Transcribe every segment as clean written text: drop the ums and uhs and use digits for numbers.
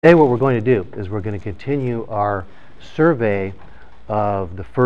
Today what we're going to do is we're going to continue our survey of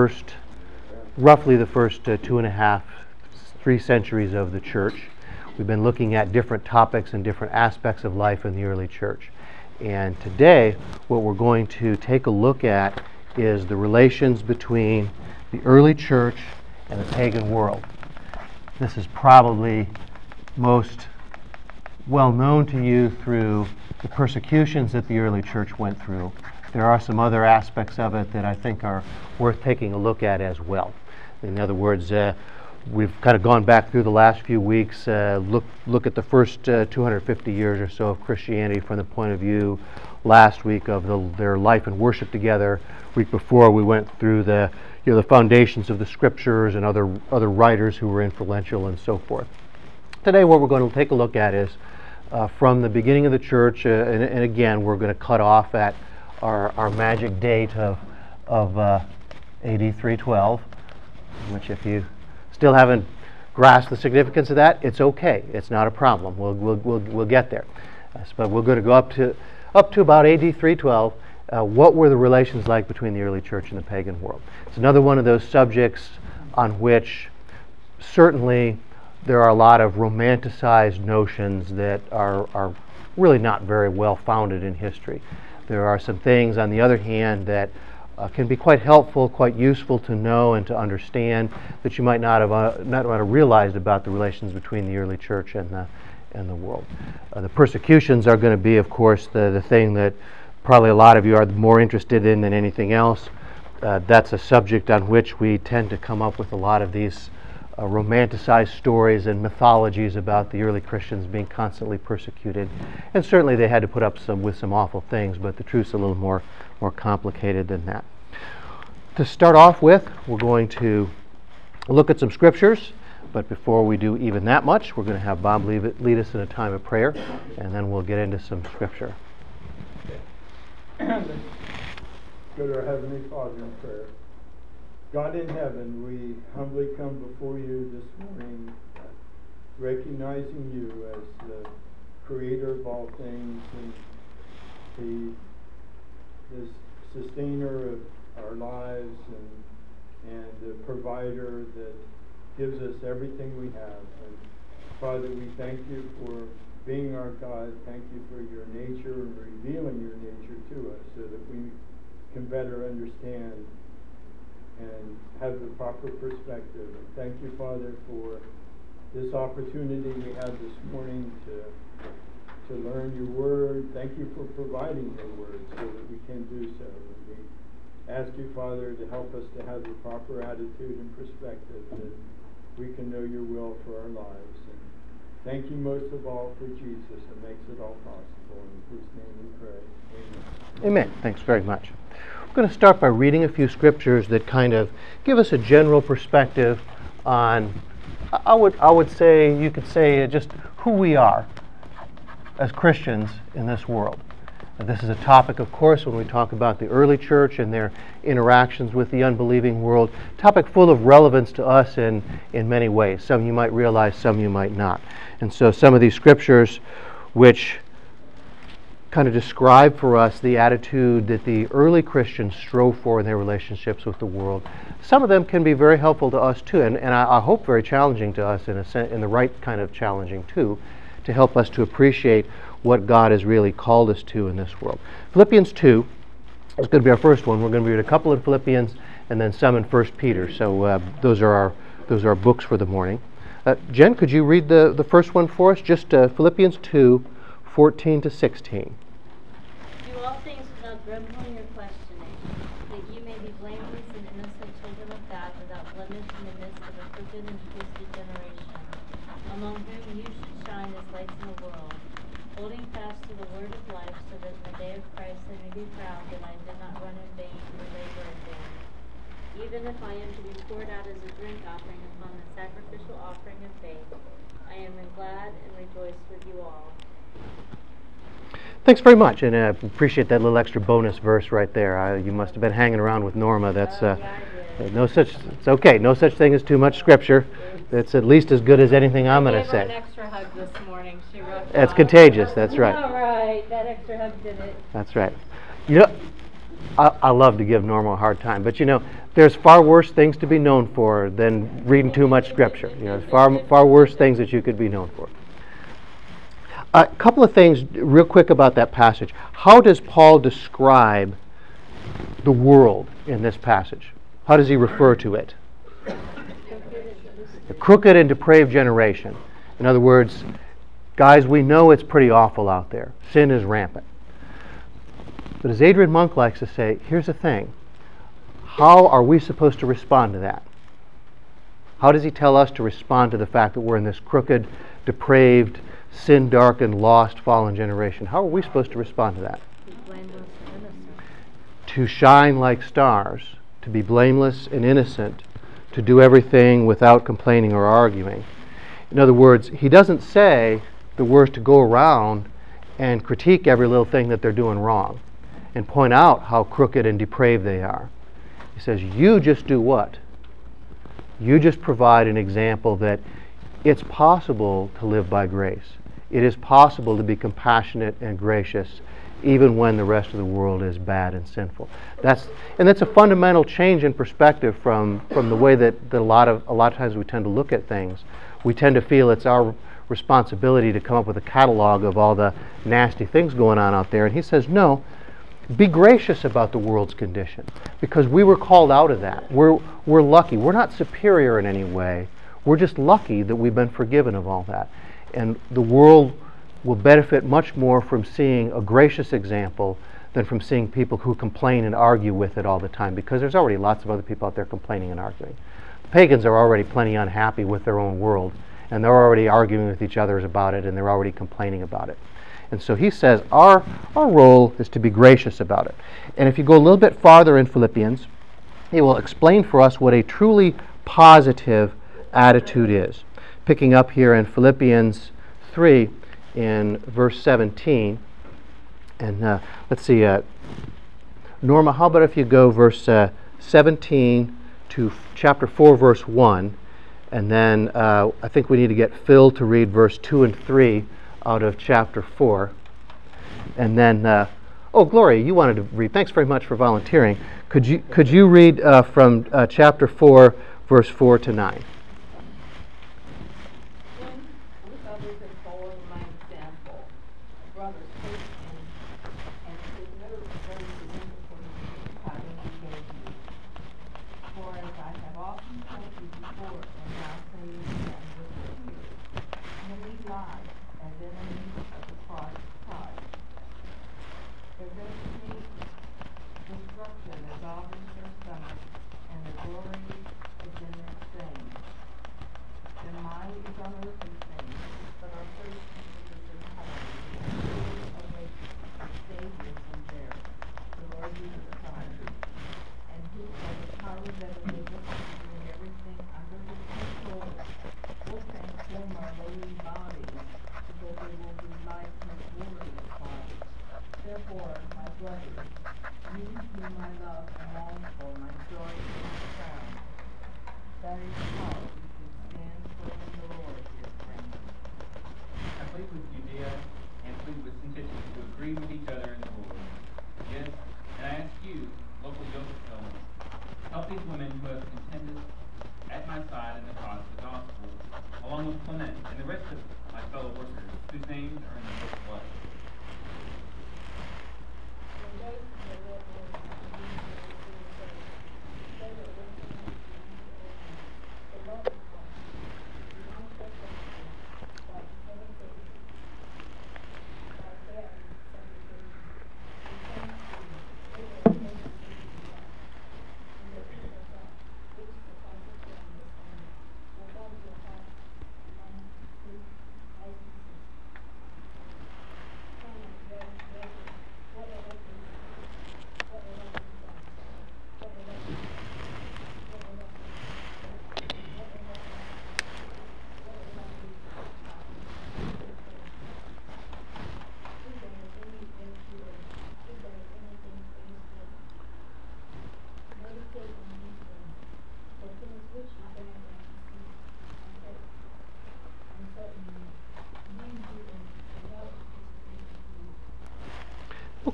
roughly the first 2.5, 3 centuries of the church. We've been looking at different topics and different aspects of life in the early church. And today what we're going to take a look at is the relations between the early church and the pagan world. This is probably most well known to you through the persecutions that the early church went through. There are some other aspects of it that I think are worth taking a look at as well. In other words, we've kind of gone back through the last few weeks, look at the first 250 years or so of Christianity from the point of view last week of their life and worship together. Week before we went through the foundations of the scriptures and other writers who were influential and so forth. Today what we're going to take a look at is from the beginning of the church, and again we're going to cut off at our magic date of AD 312, which if you still haven't grasped the significance of that, it's okay. It's not a problem. We'll get there. But we're going to go up to about AD 312. What were the relations like between the early church and the pagan world? It's another one of those subjects on which certainly there are a lot of romanticized notions that are really not very well founded in history. There are some things, on the other hand, that can be quite helpful, quite useful to know and to understand that you might not have realized about the relations between the early church and the world. The persecutions are going to be, of course, the thing that probably a lot of you are more interested in than anything else. That's a subject on which we tend to come up with a lot of these romanticized stories and mythologies about the early Christians being constantly persecuted. And certainly they had to put up with some awful things, but the truth's a little more complicated than that. To start off with, we're going to look at some scriptures, but before we do even that much, we're going to have Bob lead us in a time of prayer, and then we'll get into some scripture. Let's go to our Heavenly Father in prayer. God in heaven, we humbly come before you this morning, recognizing you as the creator of all things and the sustainer of our lives and the provider that gives us everything we have. And Father, we thank you for being our God. Thank you for your nature and revealing your nature to us so that we can better understand and have the proper perspective. And thank you, Father, for this opportunity we have this morning to learn your word. Thank you for providing your word so that we can do so. And we ask you, Father, to help us to have the proper attitude and perspective that we can know your will for our lives. And thank you most of all for Jesus, who makes it all possible. In whose name we pray. Amen. Amen. Thanks very much. I'm going to start by reading a few scriptures that kind of give us a general perspective on, I would say, you could say, just who we are as Christians in this world. This is a topic, of course, when we talk about the early church and their interactions with the unbelieving world, a topic full of relevance to us in many ways. Some you might realize, some you might not. And so some of these scriptures which kind of describe for us the attitude that the early Christians strove for in their relationships with the world. Some of them can be very helpful to us too, and I hope very challenging to us in the right kind of challenging too, to help us to appreciate what God has really called us to in this world. Philippians 2 is going to be our first one. We're going to read a couple in Philippians and then some in 1 Peter. So those are our books for the morning. Jen, could you read the first one for us? Just Philippians 2, 14 to 16. Do all things without grumbling or questioning, that you may be blameless and innocent children of God, without blemish in the midst of a crooked and twisted generation, among whom you should shine as lights in the world, holding fast to the word of life, so that in the day of Christ I may be proud that I did not run in vain or labor in vain. Even if I am to be poured out as a drink offering upon the sacrificial offering of faith, I am glad and rejoice with you all. Thanks very much, and I appreciate that little extra bonus verse right there. You must have been hanging around with Norma. That's Yeah, I did. It's okay. No such thing as too much scripture. It's at least as good as anything I'm going to I gave her an say. extra hug this morning. She wrote That's down. contagious. That's right. All right, that extra hug did it. That's right. You know, I love to give Norma a hard time, but you know, there's far worse things to be known for than reading too much scripture. You know, there's far worse things that you could be known for. A couple of things real quick about that passage. How does Paul describe the world in this passage? How does he refer to it? A crooked and depraved generation. In other words, guys, we know it's pretty awful out there. Sin is rampant. But as Adrian Monk likes to say, here's the thing. How are we supposed to respond to that? How does he tell us to respond to the fact that we're in this crooked, depraved, sin-darkened, lost, fallen generation? How are we supposed to respond to that? To shine like stars, to be blameless and innocent, to do everything without complaining or arguing. In other words, he doesn't say that we're to go around and critique every little thing that they're doing wrong and point out how crooked and depraved they are. He says, you just do what? You just provide an example that it's possible to live by grace. It is possible to be compassionate and gracious even when the rest of the world is bad and sinful. That's a fundamental change in perspective from the way that a lot of times we tend to look at things. We tend to feel it's our responsibility to come up with a catalog of all the nasty things going on out there. And he says, no, be gracious about the world's condition, because we were called out of that. We're lucky. We're not superior in any way. We're just lucky that we've been forgiven of all that. And the world will benefit much more from seeing a gracious example than from seeing people who complain and argue with it all the time, because there's already lots of other people out there complaining and arguing. Pagans are already plenty unhappy with their own world, and they're already arguing with each other about it, and they're already complaining about it. And so he says our role is to be gracious about it. And if you go a little bit farther in Philippians, he will explain for us what a truly positive attitude is. Picking up here in Philippians 3 in verse 17. And let's see, Norma, how about if you go verse 17 to chapter 4, verse 1, and then I think we need to get Phil to read verse 2 and 3 out of chapter 4. And then, Gloria, you wanted to read. Thanks very much for volunteering. Could you read from chapter 4, verse 4 to 9?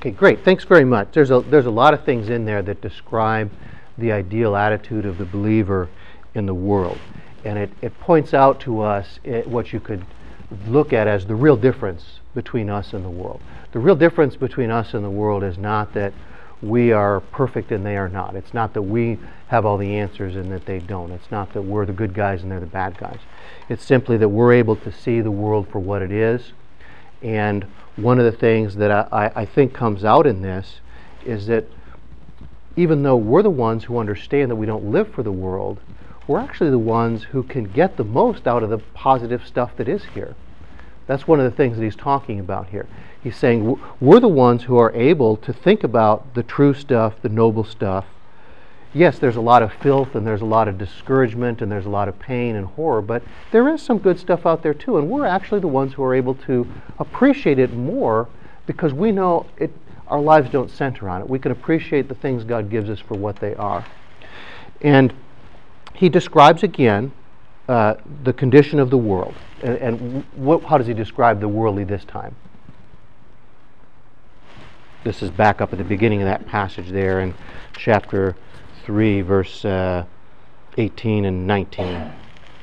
Okay, great. Thanks very much. There's a lot of things in there that describe the ideal attitude of the believer in the world. And it points out to us what you could look at as the real difference between us and the world. The real difference between us and the world is not that we are perfect and they are not. It's not that we have all the answers and that they don't. It's not that we're the good guys and they're the bad guys. It's simply that we're able to see the world for what it is. And one of the things that I think comes out in this is that even though we're the ones who understand that we don't live for the world, we're actually the ones who can get the most out of the positive stuff that is here. That's one of the things that he's talking about here. He's saying we're the ones who are able to think about the true stuff, the noble stuff. Yes, there's a lot of filth and there's a lot of discouragement and there's a lot of pain and horror, but there is some good stuff out there too, and we're actually the ones who are able to appreciate it more because we know our lives don't center on it. We can appreciate the things God gives us for what they are. And he describes again the condition of the world. And how does he describe the worldly this time? This is back up at the beginning of that passage there in chapter 3, verse 18 and 19.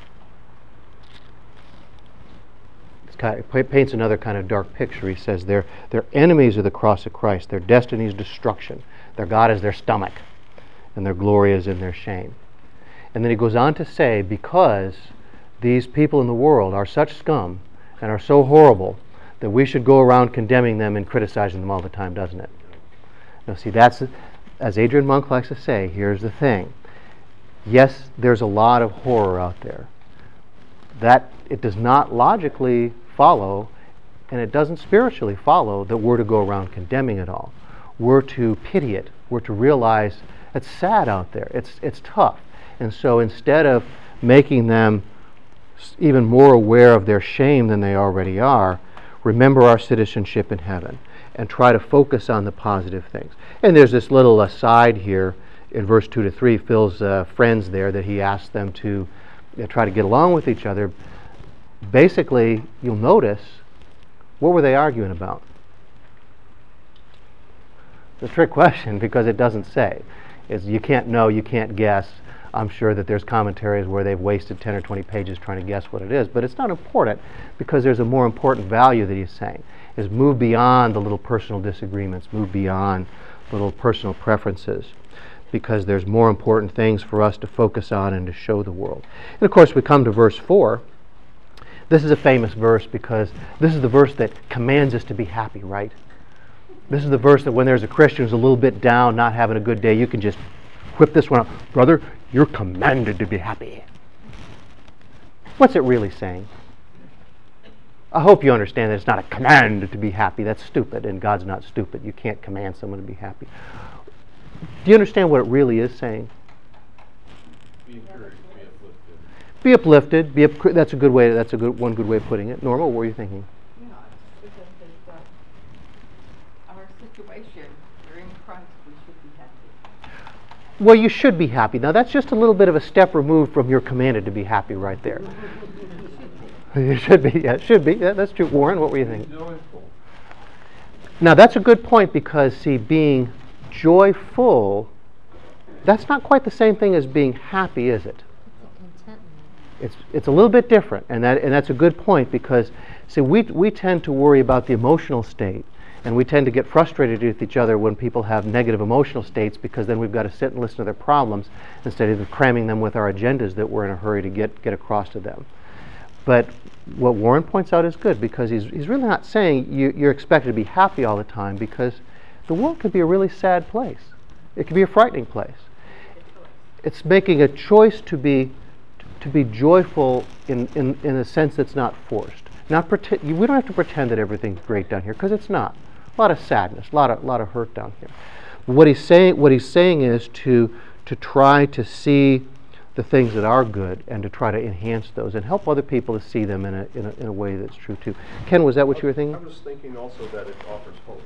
It paints another kind of dark picture. He says they're enemies of the cross of Christ. Their destiny is destruction. Their God is their stomach, and their glory is in their shame. And then he goes on to say, because these people in the world are such scum and are so horrible that we should go around condemning them and criticizing them all the time, doesn't it? Now see, that's, as Adrian Monk likes to say, here's the thing. Yes, there's a lot of horror out there. That it does not logically follow, and it doesn't spiritually follow, that we're to go around condemning it all. We're to pity it. We're to realize it's sad out there. It's tough. And so instead of making them even more aware of their shame than they already are, remember our citizenship in heaven and try to focus on the positive things. And there's this little aside here in verse 2 to 3, Phil's friends there, that he asked them to try to get along with each other. Basically, you'll notice, what were they arguing about? It's a trick question because it doesn't say. You can't know, you can't guess. I'm sure that there's commentaries where they've wasted 10 or 20 pages trying to guess what it is, but it's not important because there's a more important value that he's saying, is move beyond the little personal disagreements, move beyond little personal preferences, because there's more important things for us to focus on and to show the world. And of course we come to verse 4. This is a famous verse because this is the verse that commands us to be happy, right? This is the verse that when there's a Christian who's a little bit down, not having a good day, you can just whip this one up. Brother, you're commanded to be happy. What's it really saying? I hope you understand that it's not a command to be happy. That's stupid, and God's not stupid. You can't command someone to be happy. Do you understand what it really is saying? Be encouraged, be uplifted. Be uplifted. That's a good way. That's one good way of putting it. Norma, what were you thinking? Yeah, it's because our situation, we're in Christ, we should be happy. Well, you should be happy. Now, that's just a little bit of a step removed from you're commanded to be happy right there. You should be. Yeah, it should be. Yeah, that's true. Warren, what were you thinking? Now, that's a good point because, see, being joyful, that's not quite the same thing as being happy, is it? It's a little bit different, and that's a good point because, see, we tend to worry about the emotional state, and we tend to get frustrated with each other when people have negative emotional states because then we've got to sit and listen to their problems instead of cramming them with our agendas that we're in a hurry to get across to them. But what Warren points out is good because he's really not saying you're expected to be happy all the time, because the world could be a really sad place. It could be a frightening place. It's making a choice to be joyful in a sense that's not forced. We don't have to pretend that everything's great down here because it's not. A lot of sadness, a lot of hurt down here. What he's saying is to try to see the things that are good and to try to enhance those and help other people to see them in a way that's true too. Ken, was that what you were thinking? I was thinking also that it offers hope.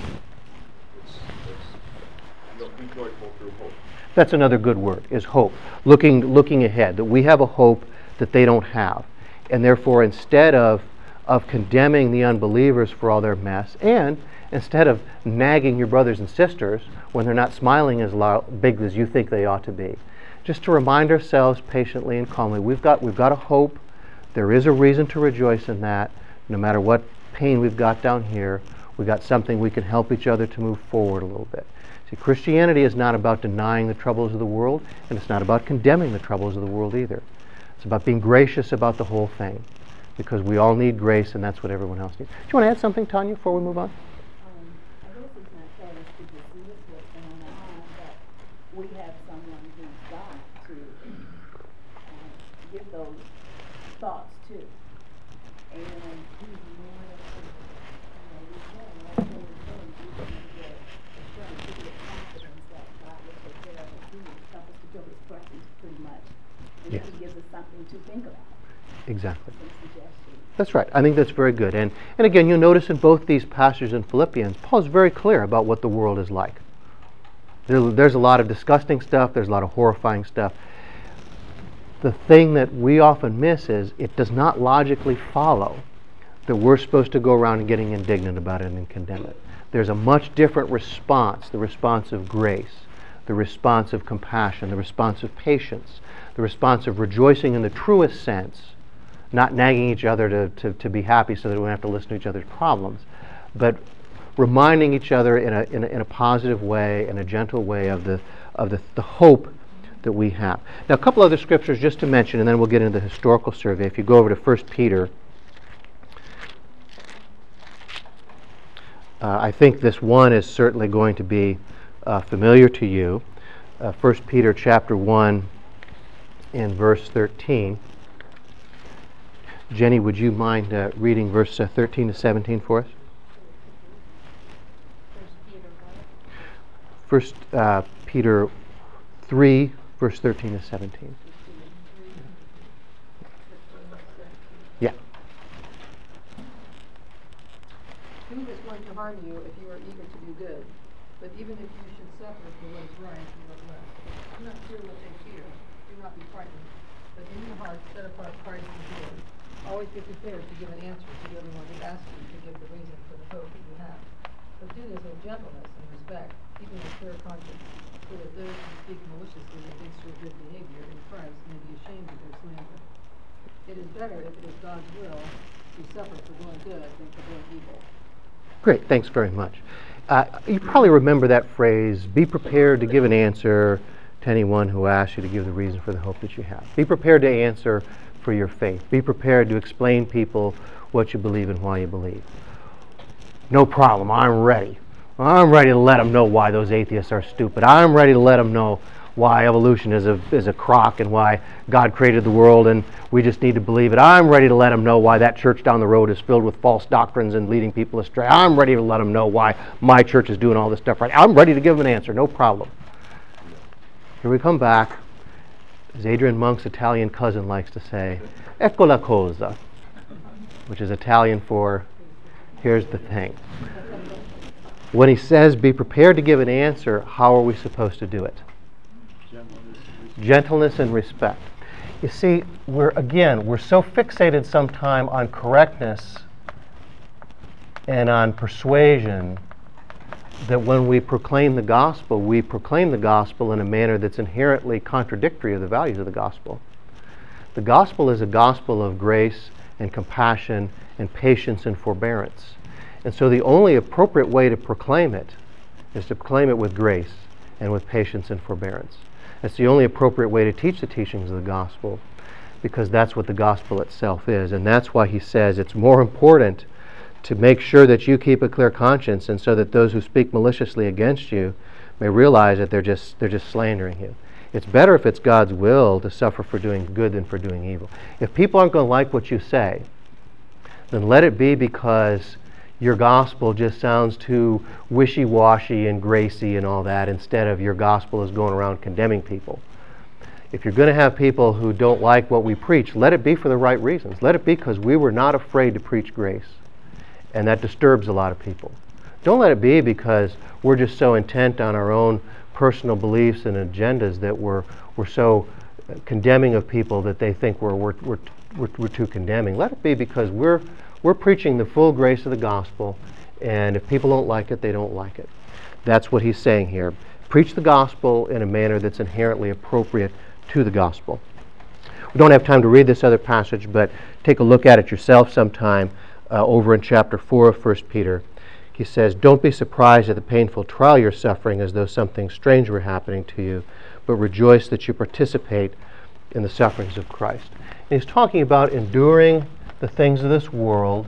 Be joyful through hope. That's another good word, is hope. Looking ahead, that we have a hope that they don't have. And therefore, instead of condemning the unbelievers for all their mess, and instead of nagging your brothers and sisters when they're not smiling as big as you think they ought to be. Just to remind ourselves patiently and calmly, we've got a hope. There is a reason to rejoice in that. No matter what pain we've got down here, we've got something we can help each other to move forward a little bit. See, Christianity is not about denying the troubles of the world, and it's not about condemning the troubles of the world either. It's about being gracious about the whole thing, because we all need grace, and that's what everyone else needs. Do you want to add something, Tanya, before we move on? I guess it's not fair to dismiss what's going on, but we have someone who's got to give those thoughts to. And he's more than, we can, like we were saying, we can get assurance, we get confidence that God will take care of us. He will help us to feel His presence pretty much. And Yes. He gives us something to think about. Exactly. Some suggestions. That's right. I think that's very good. And again, you'll notice in both these passages in Philippians, Paul's very clear about what the world is like. There's a lot of disgusting stuff. There's a lot of horrifying stuff. The thing that we often miss is it does not logically follow that we're supposed to go around and getting indignant about it and condemn it. There's a much different response, the response of grace, the response of compassion, the response of patience, the response of rejoicing in the truest sense, not nagging each other to be happy so that we don't have to listen to each other's problems, but reminding each other in a positive way, in a gentle way of the hope that we have. Now, a couple other scriptures just to mention, and then we'll get into the historical survey. If you go over to 1 Peter, I think this one is certainly going to be familiar to you. 1 Peter chapter 1 in verse 13. Jenny, would you mind reading verse 13 to 17 for us? First Peter 3, verse 13 to 17. Yeah. Who is going to harm you if you are eager to do good? But even if you should suffer for what is right, you are blessed. Do not fear what they fear. Do not be frightened. But in your heart set apart Christ as yours. Always be prepared to give an answer to everyone who asks you to give the reason for the hope that you have. But do this with gentleness and respect, keeping a clear conscience, so that those who speak maliciously against your good behavior in Christ may be ashamed of their slander. It is better, if it is God's will, to suffer for doing good than for doing evil. Great, thanks very much. You probably remember that phrase, be prepared to give an answer to anyone who asks you to give the reason for the hope that you have. Be prepared to answer for your faith. Be prepared to explain people what you believe and why you believe. No problem, I'm ready. I'm ready to let them know why those atheists are stupid. I'm ready to let them know why evolution is a crock and why God created the world and we just need to believe it. I'm ready to let them know why that church down the road is filled with false doctrines and leading people astray. I'm ready to let them know why my church is doing all this stuff right. I'm ready to give them an answer, no problem. Here we come back. As Adrian Monk's Italian cousin likes to say, ecco la cosa, which is Italian for here's the thing. When he says be prepared to give an answer, how are we supposed to do it? Gentleness and respect. You see, we're so fixated sometime on correctness and on persuasion that when we proclaim the gospel in a manner that's inherently contradictory of the values of the gospel. The gospel is a gospel of grace and compassion and patience and forbearance. And so the only appropriate way to proclaim it is to proclaim it with grace and with patience and forbearance. That's the only appropriate way to teach the teachings of the gospel, because that's what the gospel itself is. And that's why he says it's more important to make sure that you keep a clear conscience, and so that those who speak maliciously against you may realize that they're just slandering you. It's better if it's God's will to suffer for doing good than for doing evil. If people aren't going to like what you say, then let it be because your gospel just sounds too wishy-washy and gracy and all that, instead of your gospel is going around condemning people. If you're going to have people who don't like what we preach, let it be for the right reasons. Let it be because we were not afraid to preach grace. And that disturbs a lot of people. Don't let it be because we're just so intent on our own personal beliefs and agendas that we're so condemning of people that they think we're too condemning. Let it be because we're preaching the full grace of the gospel, And if people don't like it, they don't like it. That's what he's saying here. Preach the gospel in a manner that's inherently appropriate to the gospel. We don't have time to read this other passage, but take a look at it yourself sometime over in chapter 4 of 1 Peter. He says, "Don't be surprised at the painful trial you're suffering as though something strange were happening to you, but rejoice that you participate in the sufferings of Christ." And he's talking about enduring the things of this world.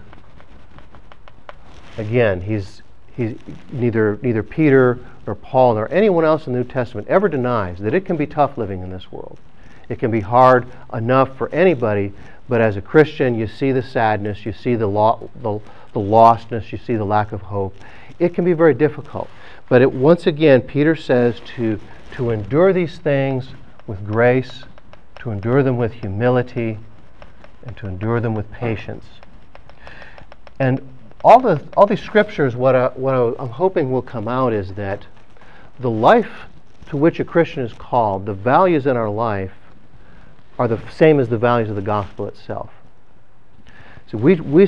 Again, he's neither Peter or Paul nor anyone else in the New Testament ever denies that it can be tough living in this world. It can be hard enough for anybody, but as a Christian, you see the sadness, you see the lostness, you see the lack of hope. It can be very difficult. But once again, Peter says to endure these things with grace, to endure them with humility, and to endure them with patience. And all these scriptures, what I'm hoping will come out is that the life to which a Christian is called, the values in our life, are the same as the values of the gospel itself. So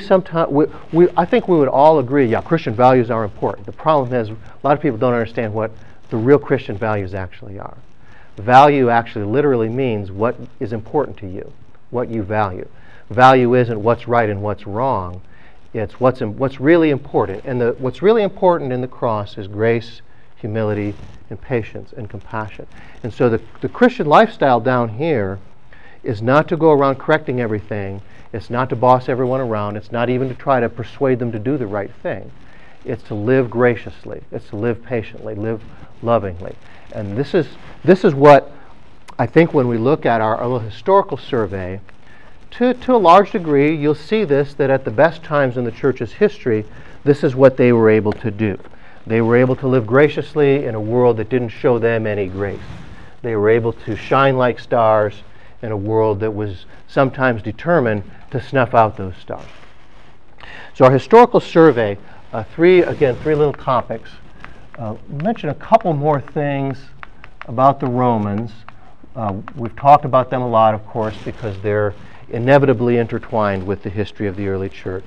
I think we would all agree, yeah, Christian values are important. The problem is a lot of people don't understand what the real Christian values actually are. Value actually literally means what is important to you, what you value. Value isn't what's right and what's wrong. It's what's really important. And what's really important in the cross is grace, humility, and patience and compassion. And so the Christian lifestyle down here is not to go around correcting everything. It's not to boss everyone around. It's not even to try to persuade them to do the right thing. It's to live graciously. It's to live patiently, live lovingly. And this is what I think when we look at our little historical survey, to a large degree, you'll see this, that at the best times in the church's history, this is what they were able to do. They were able to live graciously in a world that didn't show them any grace. They were able to shine like stars in a world that was sometimes determined to snuff out those stars. So our historical survey, three little topics. Mention a couple more things about the Romans. We've talked about them a lot, of course, because they're inevitably intertwined with the history of the early church.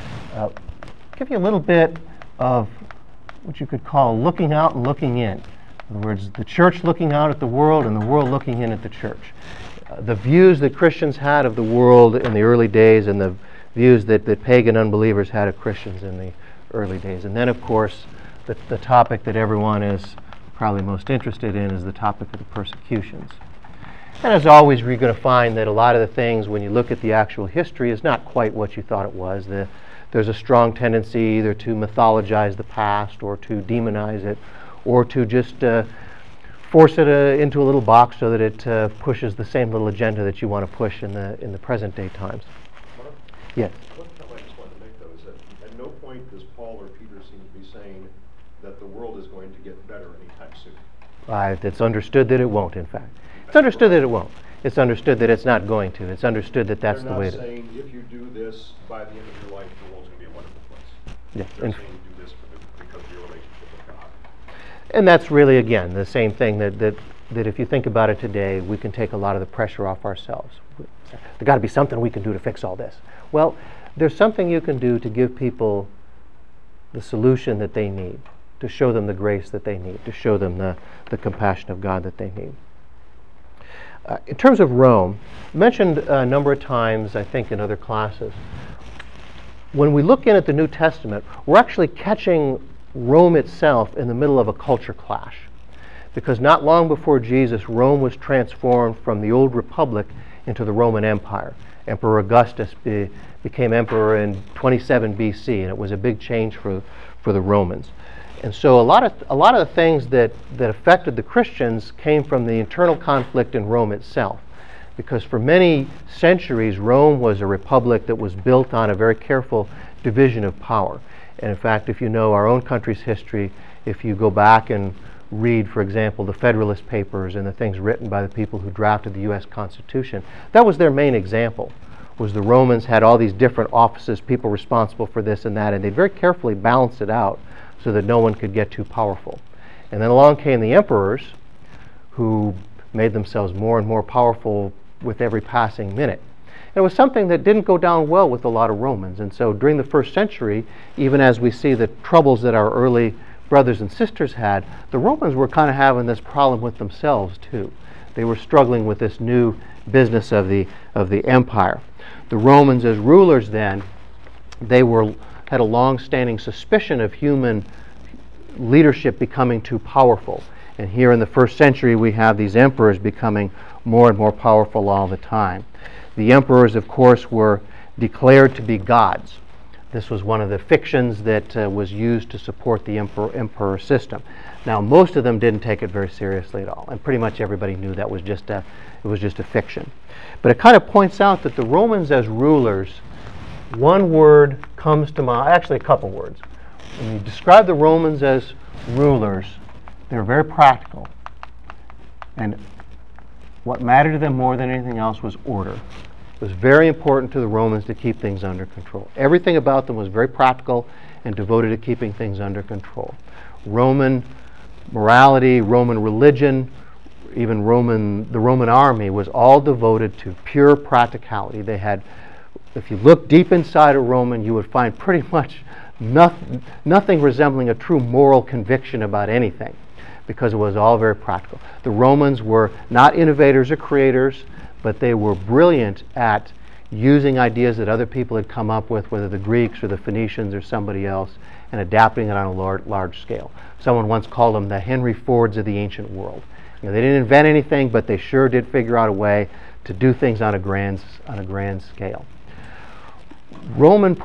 Give you a little bit of what you could call looking out and looking in. In other words, the church looking out at the world and the world looking in at the church. The views that Christians had of the world in the early days and the views that pagan unbelievers had of Christians in the early days. And then, of course, the topic that everyone is probably most interested in is the topic of the persecutions. And as always, you're going to find that a lot of the things, when you look at the actual history, is not quite what you thought it was. There's a strong tendency either to mythologize the past or to demonize it or to just force it into a little box so that it pushes the same little agenda that you want to push in the present day times. Yes? One comment I just wanted to make, though, is that at no point does Paul or Peter seem to be saying that the world is going to get better anytime soon. It's understood that it won't, in fact. It's understood that it won't. It's understood that it's not going to. It's understood that that's the way it is. They're not saying if you do this, by the end of your life, the world's going to be a wonderful place. Yeah. They're saying do this because of your relationship with God. And that's really, again, the same thing that if you think about it today, we can take a lot of the pressure off ourselves. There's got to be something we can do to fix all this. Well, there's something you can do to give people the solution that they need, to show them the grace that they need, to show them the compassion of God that they need. In terms of Rome, mentioned a number of times, I think, in other classes, when we look in at the New Testament, we're actually catching Rome itself in the middle of a culture clash. Because not long before Jesus, Rome was transformed from the old republic into the Roman Empire. Emperor Augustus became emperor in 27 BC, and it was a big change for the Romans. And so a lot of the things that affected the Christians came from the internal conflict in Rome itself. Because for many centuries, Rome was a republic that was built on a very careful division of power. And in fact, if you know our own country's history, if you go back and read, for example, the Federalist Papers and the things written by the people who drafted the U.S. Constitution, that was their main example, was the Romans had all these different offices, people responsible for this and that, and they very carefully balanced it out so that no one could get too powerful. And then along came the emperors, who made themselves more and more powerful with every passing minute. And it was something that didn't go down well with a lot of Romans. And so during the first century, even as we see the troubles that our early brothers and sisters had, the Romans were kind of having this problem with themselves too. They were struggling with this new business of the empire. The Romans as rulers then, they had a long-standing suspicion of human leadership becoming too powerful. And here in the first century we have these emperors becoming more and more powerful all the time. The emperors, of course, were declared to be gods. This was one of the fictions that was used to support the emperor system. Now, most of them didn't take it very seriously at all, and pretty much everybody knew that was just a fiction. But it kind of points out that the Romans as rulers, one word comes to mind, actually a couple words. When you describe the Romans as rulers, they were very practical. And what mattered to them more than anything else was order. It was very important to the Romans to keep things under control. Everything about them was very practical and devoted to keeping things under control. Roman morality, Roman religion, even the Roman army was all devoted to pure practicality. They had, if you look deep inside a Roman, you would find pretty much nothing resembling a true moral conviction about anything, because it was all very practical. The Romans were not innovators or creators, but they were brilliant at using ideas that other people had come up with, whether the Greeks or the Phoenicians or somebody else, and adapting it on a large scale. Someone once called them the Henry Fords of the ancient world. You know, they didn't invent anything, but they sure did figure out a way to do things on a grand scale. Roman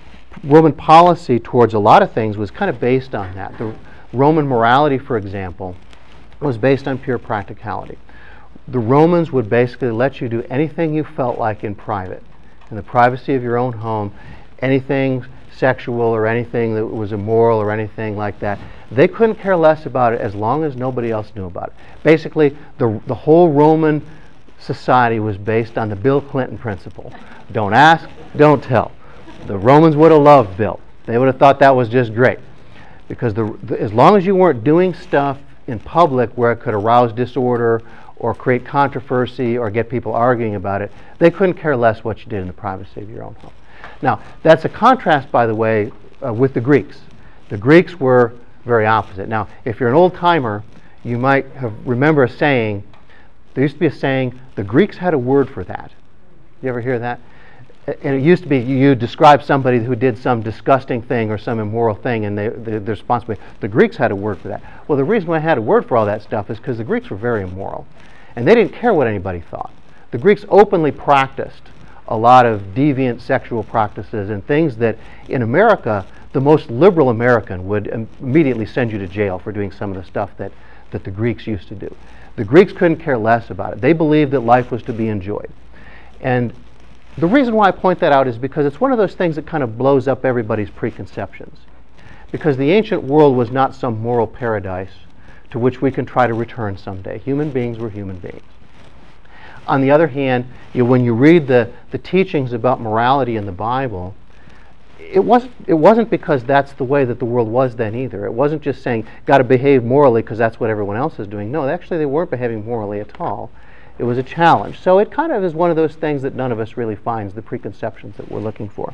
policy towards a lot of things was kind of based on that. The Roman morality, for example, was based on pure practicality. The Romans would basically let you do anything you felt like in private, in the privacy of your own home, anything sexual or anything that was immoral or anything like that. They couldn't care less about it as long as nobody else knew about it. Basically, the whole Roman society was based on the Bill Clinton principle. Don't ask, don't tell. The Romans would have loved Bill. They would have thought that was just great. Because as long as you weren't doing stuff in public where it could arouse disorder or create controversy or get people arguing about it, they couldn't care less what you did in the privacy of your own home. Now, that's a contrast, by the way, with the Greeks. The Greeks were very opposite. Now, if you're an old-timer, you might remember a saying. There used to be a saying, the Greeks had a word for that. You ever hear that? And it used to be you describe somebody who did some disgusting thing or some immoral thing, and they're responsible. The Greeks had a word for that. Well, the reason why I had a word for all that stuff is because the Greeks were very immoral, and they didn't care what anybody thought. The Greeks openly practiced a lot of deviant sexual practices and things that in America, the most liberal American would immediately send you to jail for doing some of the stuff that the Greeks used to do. The Greeks couldn't care less about it. They believed that life was to be enjoyed. And the reason why I point that out is because it's one of those things that kind of blows up everybody's preconceptions. Because the ancient world was not some moral paradise to which we can try to return someday. Human beings were human beings. On the other hand, when you read the teachings about morality in the Bible, it wasn't because that's the way that the world was then either. It wasn't just saying, got to behave morally because that's what everyone else is doing. No, actually they weren't behaving morally at all. It was a challenge. So it kind of is one of those things that none of us really finds, the preconceptions that we're looking for.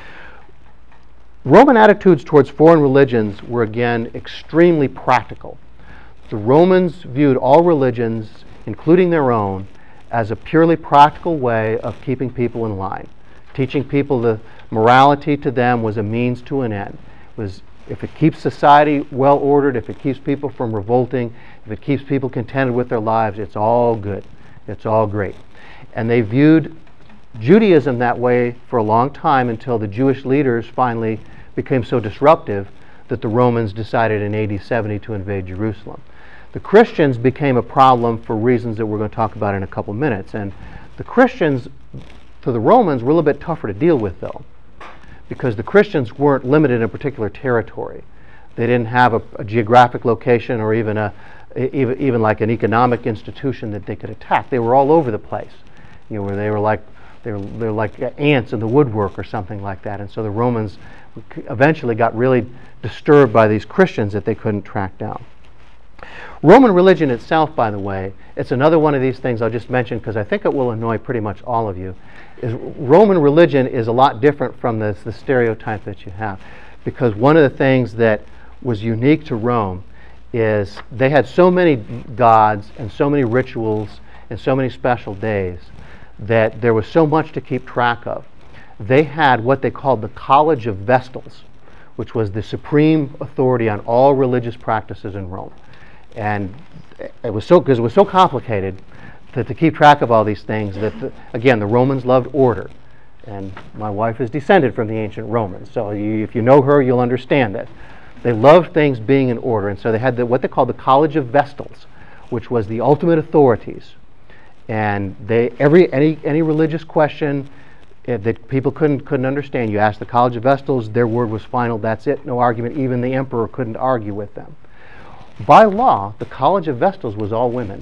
Roman attitudes towards foreign religions were, again, extremely practical. The Romans viewed all religions, including their own, as a purely practical way of keeping people in line. Teaching people the morality to them was a means to an end. If it keeps society well ordered, if it keeps people from revolting, if it keeps people contented with their lives, it's all good. It's all great. And they viewed Judaism that way for a long time until the Jewish leaders finally became so disruptive that the Romans decided in AD 70 to invade Jerusalem. The Christians became a problem for reasons that we're going to talk about in a couple minutes. And the Christians, to the Romans, were a little bit tougher to deal with, though, because the Christians weren't limited in a particular territory. They didn't have a geographic location or even like an economic institution that they could attack. They were all over the place, where they were like ants in the woodwork or something like that. And so the Romans eventually got really disturbed by these Christians that they couldn't track down. Roman religion itself, by the way, it's another one of these things I'll just mention because I think it will annoy pretty much all of you. Is Roman religion is a lot different from the stereotype that you have, because one of the things that was unique to Rome is they had so many gods and so many rituals and so many special days that there was so much to keep track of. They had what they called the College of Vestals, which was the supreme authority on all religious practices in Rome. And it was so, because it was so complicated to keep track of all these things that, again, the Romans loved order. And my wife is descended from the ancient Romans, so if you know her, you'll understand that. They loved things being in order, and so they had what they called the College of Vestals, which was the ultimate authorities. And any religious question that people couldn't understand, you asked the College of Vestals, their word was final, that's it, no argument. Even the emperor couldn't argue with them. By law, the College of Vestals was all women.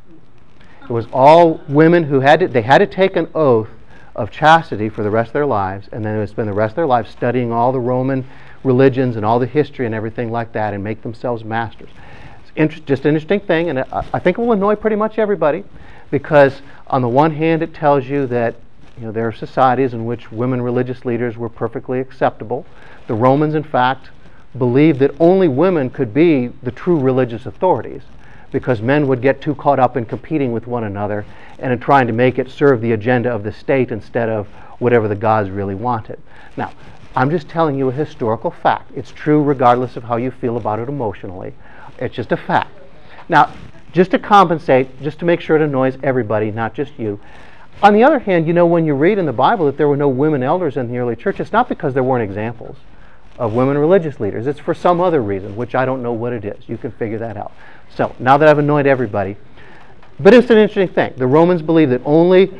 It was all women who had to take an oath of chastity for the rest of their lives, and then they would spend the rest of their lives studying all the Roman religions and all the history and everything like that, and make themselves masters. It's just an interesting thing, and I think it will annoy pretty much everybody, because on the one hand it tells you that there are societies in which women religious leaders were perfectly acceptable. The Romans, in fact, believed that only women could be the true religious authorities, because men would get too caught up in competing with one another and in trying to make it serve the agenda of the state instead of whatever the gods really wanted. Now, I'm just telling you a historical fact. It's true regardless of how you feel about it emotionally. It's just a fact. Now, just to compensate, just to make sure it annoys everybody, not just you. On the other hand, when you read in the Bible that there were no women elders in the early church, it's not because there weren't examples of women religious leaders. It's for some other reason, which I don't know what it is. You can figure that out. So, now that I've annoyed everybody, but it's an interesting thing. The Romans believed that only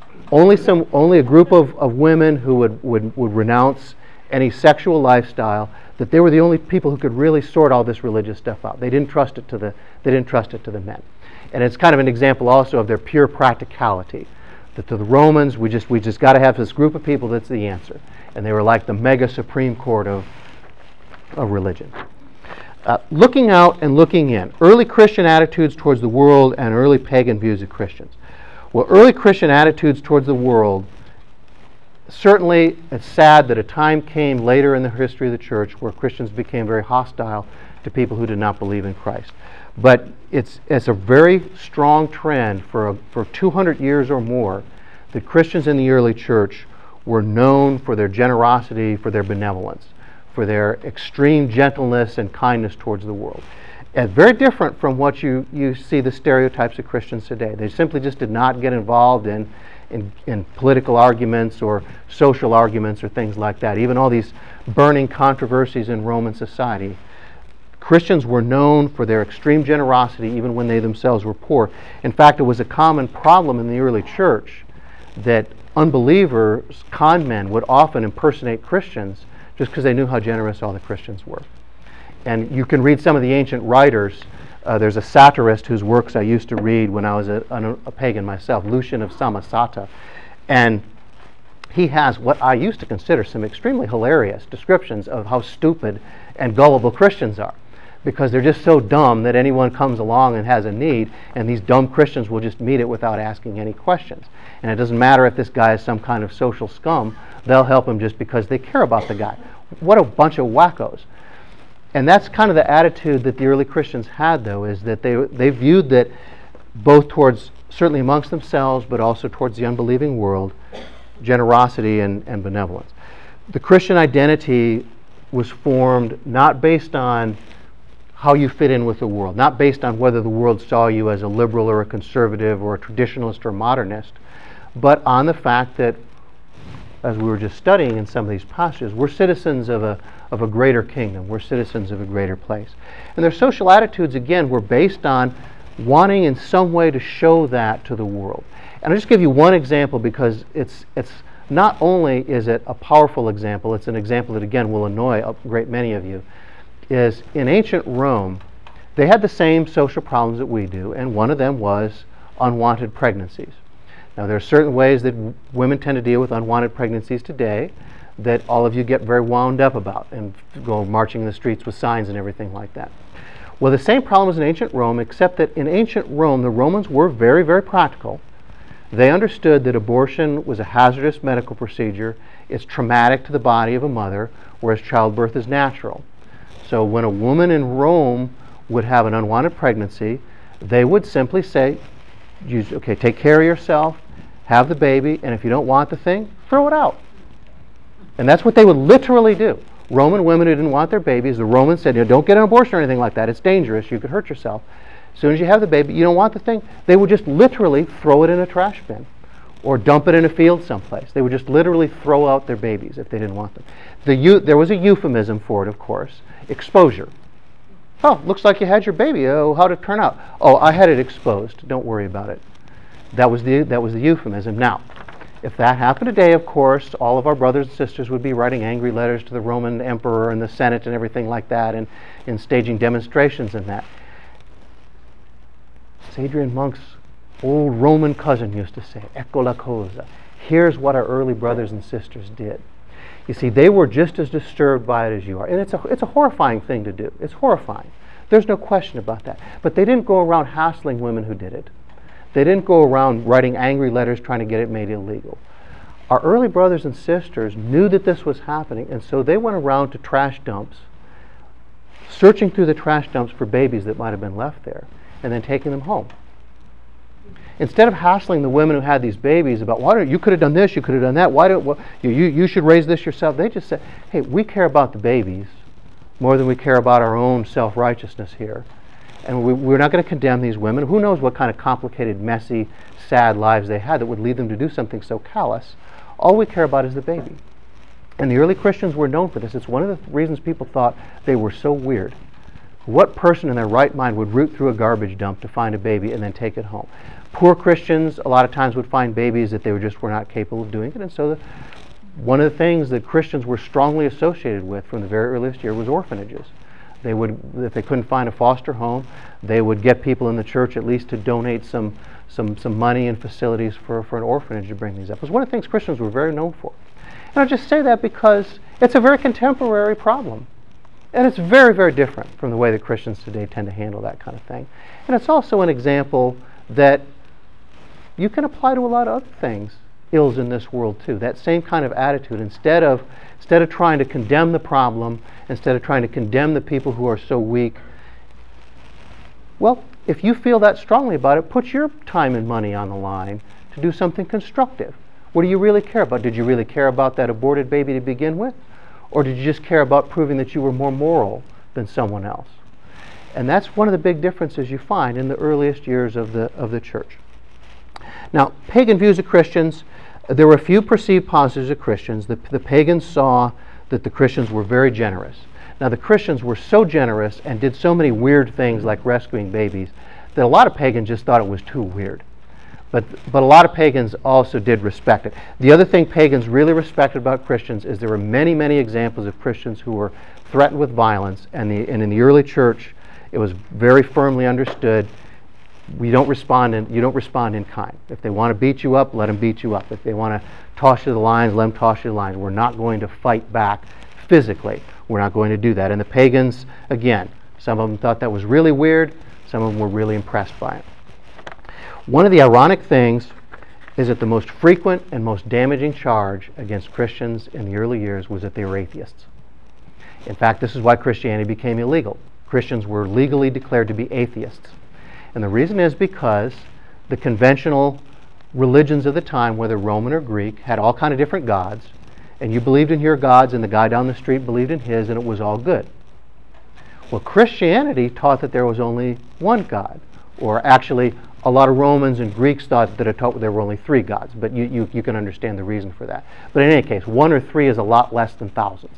a group of women who would renounce any sexual lifestyle, that they were the only people who could really sort all this religious stuff out. They didn't trust it to the men. And it's kind of an example also of their pure practicality. That to the Romans, we just got to have this group of people that's the answer. And they were like the mega Supreme Court of religion. Looking out and looking in. Early Christian attitudes towards the world and early pagan views of Christians. Well, early Christian attitudes towards the world, certainly it's sad that a time came later in the history of the church where Christians became very hostile to people who did not believe in Christ. But it's a very strong trend for 200 years or more that Christians in the early church were known for their generosity, for their benevolence, for their extreme gentleness and kindness towards the world. And very different from what you see the stereotypes of Christians today. They simply just did not get involved in political arguments or social arguments or things like that. Even all these burning controversies in Roman society. Christians were known for their extreme generosity even when they themselves were poor. In fact, it was a common problem in the early church that unbelievers, con men, would often impersonate Christians just because they knew how generous all the Christians were. And you can read some of the ancient writers. There's a satirist whose works I used to read when I was a pagan myself, Lucian of Samosata. And he has what I used to consider some extremely hilarious descriptions of how stupid and gullible Christians are, because they're just so dumb that anyone comes along and has a need, and these dumb Christians will just meet it without asking any questions. And it doesn't matter if this guy is some kind of social scum, they'll help him just because they care about the guy. What a bunch of wackos. And that's kind of the attitude that the early Christians had, though, is that they viewed that both towards, certainly amongst themselves, but also towards the unbelieving world, generosity and benevolence. The Christian identity was formed not based on how you fit in with the world, not based on whether the world saw you as a liberal or a conservative or a traditionalist or modernist, but on the fact that, as we were just studying in some of these passages, we're citizens of a greater kingdom. We're citizens of a greater place. And their social attitudes, again, were based on wanting in some way to show that to the world. And I'll just give you one example, because it's not only is it a powerful example, it's an example that, again, will annoy a great many of you, is in ancient Rome, they had the same social problems that we do, and one of them was unwanted pregnancies. Now, there are certain ways that women tend to deal with unwanted pregnancies today that all of you get very wound up about and go marching in the streets with signs and everything like that. Well, the same problem as in ancient Rome, except that in ancient Rome, the Romans were very, very practical. They understood that abortion was a hazardous medical procedure. It's traumatic to the body of a mother, whereas childbirth is natural. So when a woman in Rome would have an unwanted pregnancy, they would simply say, okay, take care of yourself, have the baby, and if you don't want the thing, throw it out. And that's what they would literally do. Roman women who didn't want their babies, the Romans said, don't get an abortion or anything like that. It's dangerous. You could hurt yourself. As soon as you have the baby, you don't want the thing, they would just literally throw it in a trash bin or dump it in a field someplace. They would just literally throw out their babies if they didn't want them. There was a euphemism for it, of course, exposure. Oh, looks like you had your baby. Oh, how'd it turn out? Oh, I had it exposed. Don't worry about it. That was the euphemism. Now, if that happened today, of course, all of our brothers and sisters would be writing angry letters to the Roman emperor and the Senate and everything like that, and staging demonstrations and that. As Adrian Monk's old Roman cousin used to say, ecco la cosa. Here's what our early brothers and sisters did. You see, they were just as disturbed by it as you are. And it's a horrifying thing to do. It's horrifying. There's no question about that. But they didn't go around hassling women who did it. They didn't go around writing angry letters trying to get it made illegal. Our early brothers and sisters knew that this was happening, and so they went around to trash dumps, searching through the trash dumps for babies that might have been left there, and then taking them home. Instead of hassling the women who had these babies about, why don't you could have done this, you could have done that, you should raise this yourself, they just said, hey, we care about the babies more than we care about our own self-righteousness here. And we're not going to condemn these women. Who knows what kind of complicated, messy, sad lives they had that would lead them to do something so callous. All we care about is the baby. And the early Christians were known for this. It's one of the reasons people thought they were so weird. What person in their right mind would root through a garbage dump to find a baby and then take it home? Poor Christians a lot of times would find babies that they were not capable of doing it. And so one of the things that Christians were strongly associated with from the very earliest year was orphanages. They would, if they couldn't find a foster home, they would get people in the church at least to donate some money and facilities for an orphanage to bring these up. It was one of the things Christians were very known for. And I just say that because it's a very contemporary problem. And it's very, very different from the way that Christians today tend to handle that kind of thing. And it's also an example that you can apply to a lot of other things, ills in this world too. That same kind of attitude. Instead of trying to condemn the problem, instead of trying to condemn the people who are so weak, well, if you feel that strongly about it, put your time and money on the line to do something constructive. What do you really care about? Did you really care about that aborted baby to begin with? Or did you just care about proving that you were more moral than someone else? And that's one of the big differences you find in the earliest years of the church. Now, pagan views of Christians, there were a few perceived positives of Christians. The pagans saw that the Christians were very generous. Now, the Christians were so generous and did so many weird things like rescuing babies that a lot of pagans just thought it was too weird. But a lot of pagans also did respect it. The other thing pagans really respected about Christians is there were many, many examples of Christians who were threatened with violence, and in the early church it was very firmly understood you don't respond in kind. If they want to beat you up, let them beat you up. If they want to toss you to the lions, let them toss you to the lions. We're not going to fight back physically. We're not going to do that. And the pagans, again, some of them thought that was really weird. Some of them were really impressed by it. One of the ironic things is that the most frequent and most damaging charge against Christians in the early years was that they were atheists. In fact, this is why Christianity became illegal. Christians were legally declared to be atheists. And the reason is because the conventional religions of the time, whether Roman or Greek, had all kind of different gods, and you believed in your gods, and the guy down the street believed in his, and it was all good. Well, Christianity taught that there was only one God, or actually a lot of Romans and Greeks thought that it taught there were only three gods, but you can understand the reason for that. But in any case, one or three is a lot less than thousands.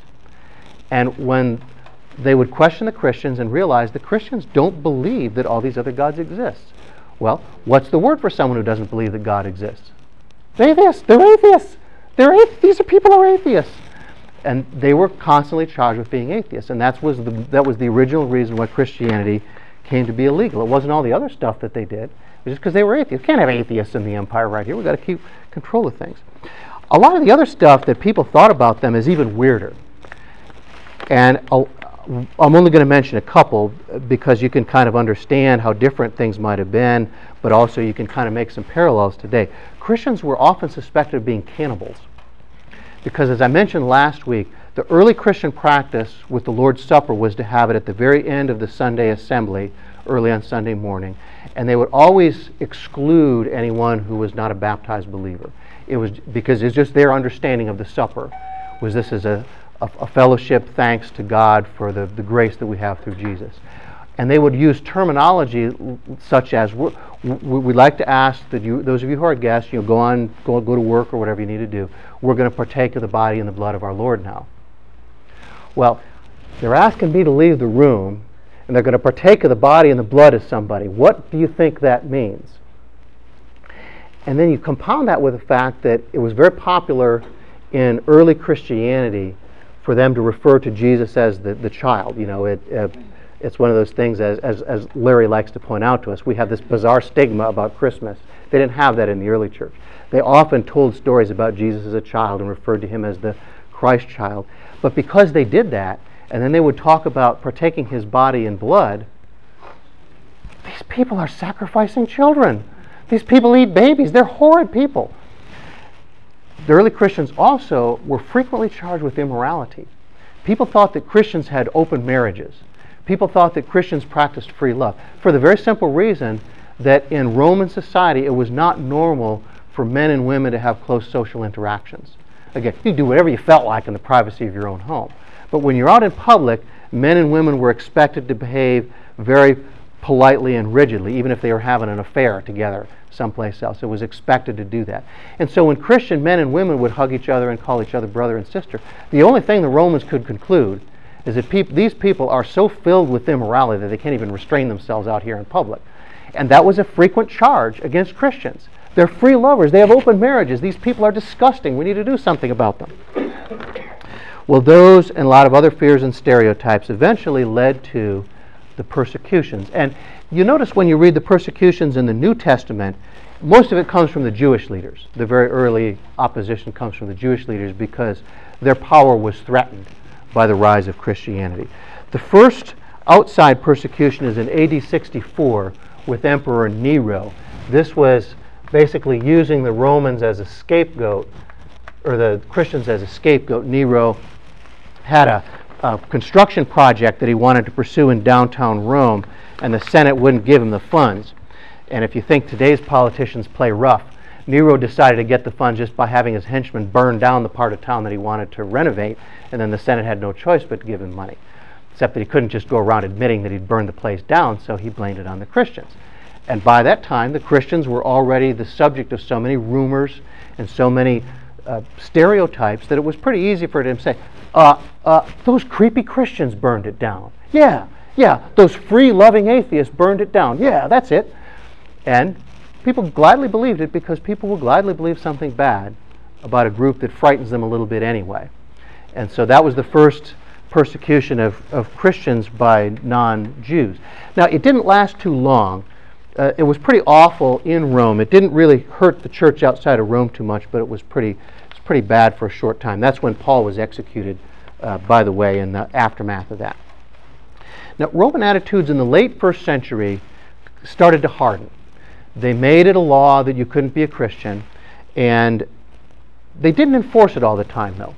And when they would question the Christians and realize the Christians don't believe that all these other gods exist. Well, what's the word for someone who doesn't believe that God exists? Atheists. They're atheists. These are people who are atheists. And they were constantly charged with being atheists. And that was the original reason why Christianity came to be illegal. It wasn't all the other stuff that they did. It was just because they were atheists. You can't have atheists in the empire right here. We've got to keep control of things. A lot of the other stuff that people thought about them is even weirder. And I'm only going to mention a couple because you can kind of understand how different things might have been, but also you can kind of make some parallels today. Christians were often suspected of being cannibals because, as I mentioned last week, the early Christian practice with the Lord's Supper was to have it at the very end of the Sunday assembly, early on Sunday morning, and they would always exclude anyone who was not a baptized believer. It was because it's just their understanding of the supper was this is a fellowship thanks to God for the grace that we have through Jesus. And they would use terminology such as, we'd like to ask that you, those of you who are guests, go to work or whatever you need to do. We're going to partake of the body and the blood of our Lord now. Well, they're asking me to leave the room, and they're going to partake of the body and the blood of somebody. What do you think that means? And then you compound that with the fact that it was very popular in early Christianity for them to refer to Jesus as the child. It's one of those things, as Larry likes to point out to us, we have this bizarre stigma about Christmas. They didn't have that in the early church. They often told stories about Jesus as a child and referred to him as the Christ child. But because they did that, and then they would talk about partaking his body and blood, these people are sacrificing children. These people eat babies. They're horrid people. The early Christians also were frequently charged with immorality. People thought that Christians had open marriages. People thought that Christians practiced free love for the very simple reason that in Roman society it was not normal for men and women to have close social interactions. Again, you could do whatever you felt like in the privacy of your own home. But when you're out in public, men and women were expected to behave very politely and rigidly, even if they were having an affair together someplace else. It was expected to do that. And so when Christian men and women would hug each other and call each other brother and sister, the only thing the Romans could conclude is that these people are so filled with immorality that they can't even restrain themselves out here in public. And that was a frequent charge against Christians. They're free lovers. They have open marriages. These people are disgusting. We need to do something about them. Well, those and a lot of other fears and stereotypes eventually led to the persecutions. And you notice when you read the persecutions in the New Testament, most of it comes from the Jewish leaders. The very early opposition comes from the Jewish leaders because their power was threatened by the rise of Christianity. The first outside persecution is in AD 64 with Emperor Nero. This was basically using the Romans as a scapegoat, or the Christians as a scapegoat. Nero had a construction project that he wanted to pursue in downtown Rome, and the Senate wouldn't give him the funds. And if you think today's politicians play rough, Nero decided to get the funds just by having his henchmen burn down the part of town that he wanted to renovate, and then the Senate had no choice but to give him money. Except that he couldn't just go around admitting that he'd burned the place down, so he blamed it on the Christians. And by that time, the Christians were already the subject of so many rumors and so many stereotypes that it was pretty easy for him to say, those creepy Christians burned it down. Yeah, those free-loving atheists burned it down. Yeah, that's it. And people gladly believed it because people will gladly believe something bad about a group that frightens them a little bit anyway. And so that was the first persecution of Christians by non-Jews. Now, it didn't last too long. It was pretty awful in Rome. It didn't really hurt the church outside of Rome too much, but it was pretty bad for a short time. That's when Paul was executed, by the way, in the aftermath of that. Now, Roman attitudes in the late 1st century started to harden. They made it a law that you couldn't be a Christian, and they didn't enforce it all the time, though.